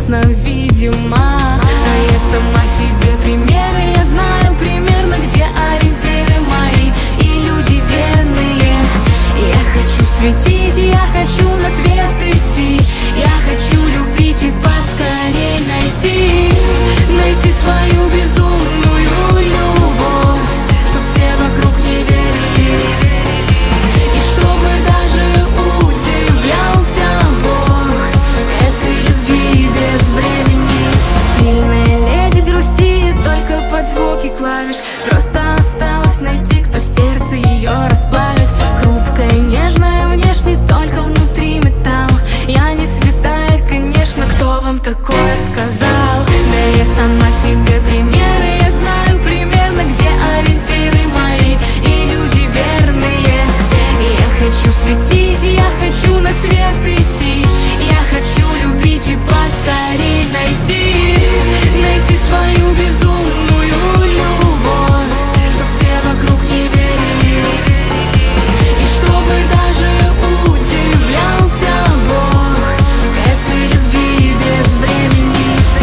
ясно видимо. А я сама себе примеры, я знаю примерно, где ориентиры мои и люди верные. Я хочу светить, я хочу на свет идти, я хочу любить и поскорей найти свою безумную любовь, чтоб все вокруг не верили, и чтобы даже удивлялся Бог этой любви без времени. Сильная леди грустит только под звуки клавиш, просто осталось найти, кто сердце ее расплавит. Хрупкая, нежная внешне, только внутри металл. Я не святая, конечно, кто вам такое сказал? Да я сама себе примеры, я знаю примерно, где ориентиры мои и люди верные. Я хочу светить, я хочу на свет идти, я хочу любить и поскорей найти свою безумную любовь, чтоб все вокруг не верили, и чтобы даже удивлялся Бог этой любви без времени.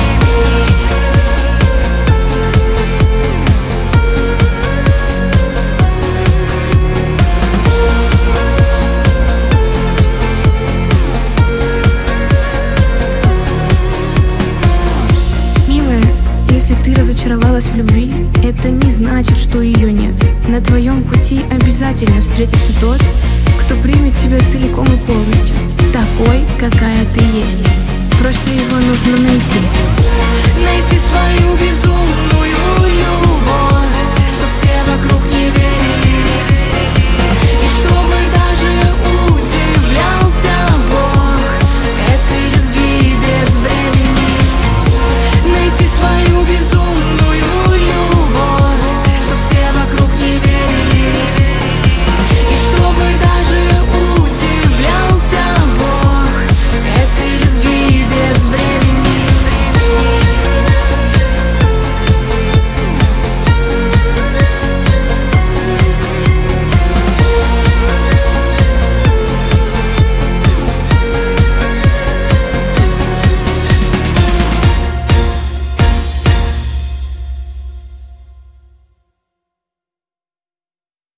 Милая, если ты разочаровалась в любви, это не значит, что ее нет. На твоем пути обязательно встретится тот, кто примет тебя целиком и полностью, такой, какая ты есть. Просто его нужно найти. Найти свою безумную